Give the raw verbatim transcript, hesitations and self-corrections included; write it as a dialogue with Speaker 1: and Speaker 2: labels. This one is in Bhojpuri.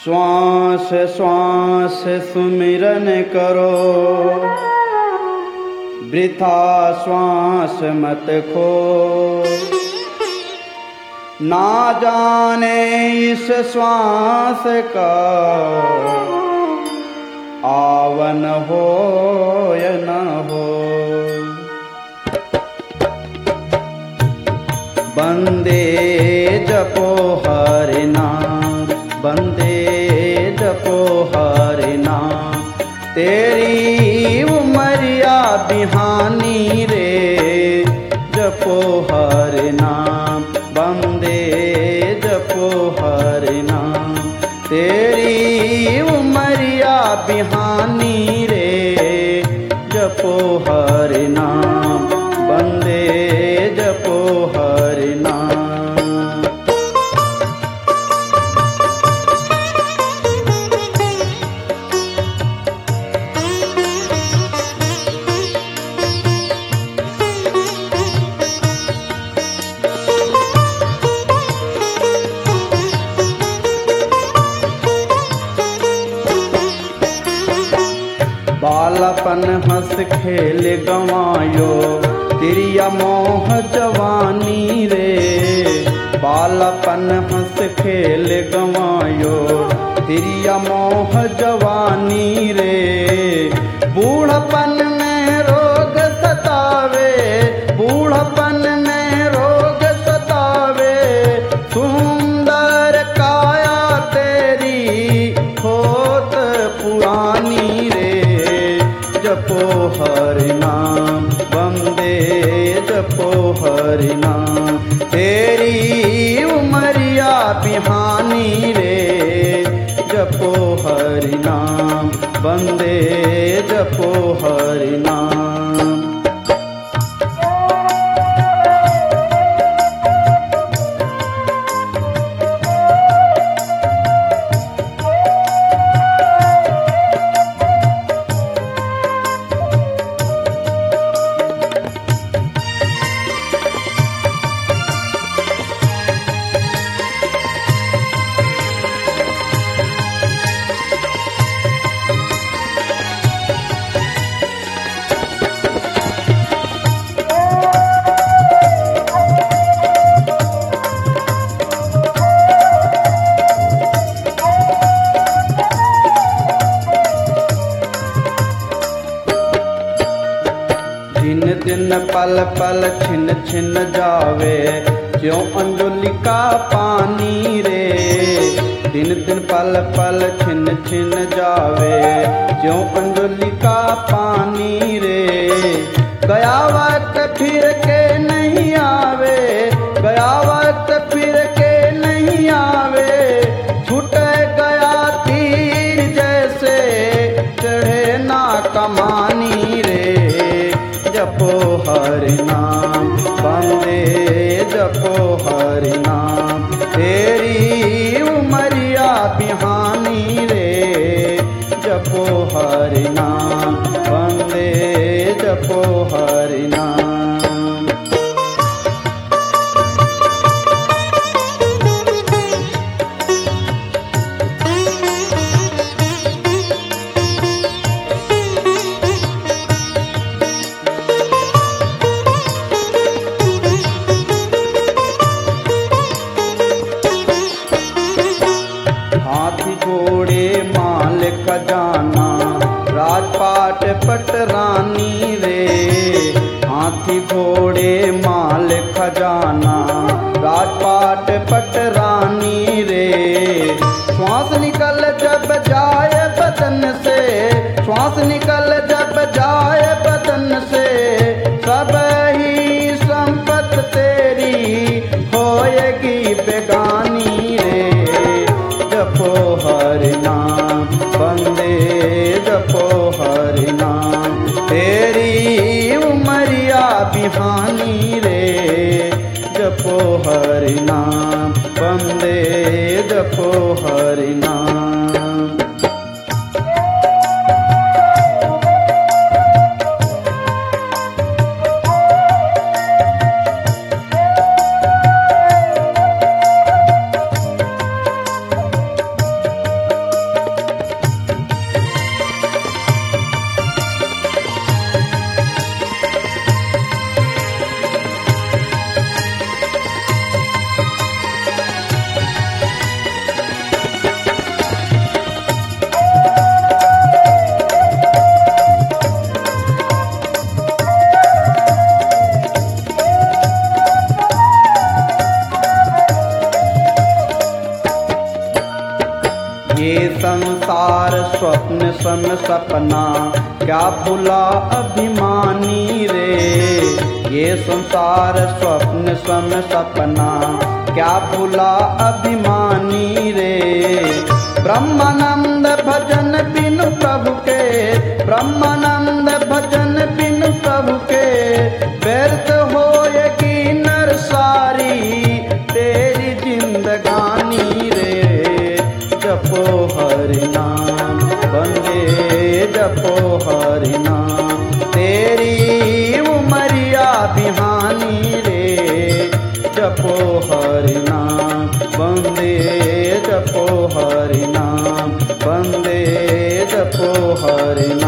Speaker 1: श्वास श्वास सुमिरन करो, वृथा श्वास मत खो। ना जाने इस श्वास का आवन हो या न हो। बंदे जपो हरि नाम, बंदे जपो हरि नाम। तेरी उमरिया बिहानी रे, जपो हरि नाम, बंदे जपो हरि नाम। तेरी उमरिया बिहानी रे, जपो हरि नाम, बंदे जपो हरि नाम। बालापन हंस खेल गंवायो, तिरिया मोह जवानी रे। बालापन हंस खेल गंवायो, तिरिया मोह जवानी रे। बूढ़पन में रोग सतावे, बूढ़पन में रोग सतावे। सुंदर काया तेरी होत पुरानी रे, जपो हरि नाम, बंदे जपो हरि नाम। तेरी उमरिया बिहानी रे, जपो हरि नाम, बंदे जपो हरि नाम। दिन दिन पल पल छिन छिन जावे, ज्यों अंजुलि का पानी रे। दिन दिन पल पल छिन छिन जावे, ज्यों अंजुलि का पानी रे। गया वक्त फिर के नहीं आवे, गया वक्त फिर के नहीं आवे। छूट गया तीर जैसे चढ़े ना कमानी रे, जपो हरि नाम, बंदे जपो हरि नाम। तेरी उमरिया बिहानी रे, जपो हरि नाम, बंदे जपो हरि नाम। हाथी घोड़े माल खजाना, राजपाट पटरानी रे। हाथी घोड़े माल खजाना, राजपाट पटरानी रे। श्वास निकल जब जाए बदन से, श्वास निकल जब जाए बदन से। सब ही संपत तेरी होएगी बेगानी रे, जपो हरि नाम, बंदे जपो हरि नाम। तेरी उमरिया बिहानी रे, जपो हरि नाम, बंदे जपो हरि नाम। ये संसार स्वप्न सम सपना, क्या भुला अभिमानी रे। ये संसार स्वप्न सम सपना, क्या भुला अभिमानी रे। ब्रह्मानंद भजन बिनु प्रभु के, ब्रह्मानंद भजन बिनु प्रभु के, व्यर्थ होएगी नर सारी तेरी जिंदगानी रे। जपो हरि नाम बंदे जपो हरि नाम, तेरी उमरिया बिहानी रे। जपो हरि नाम बंदे जपो हरि नाम, बंदे जपो हरि नाम।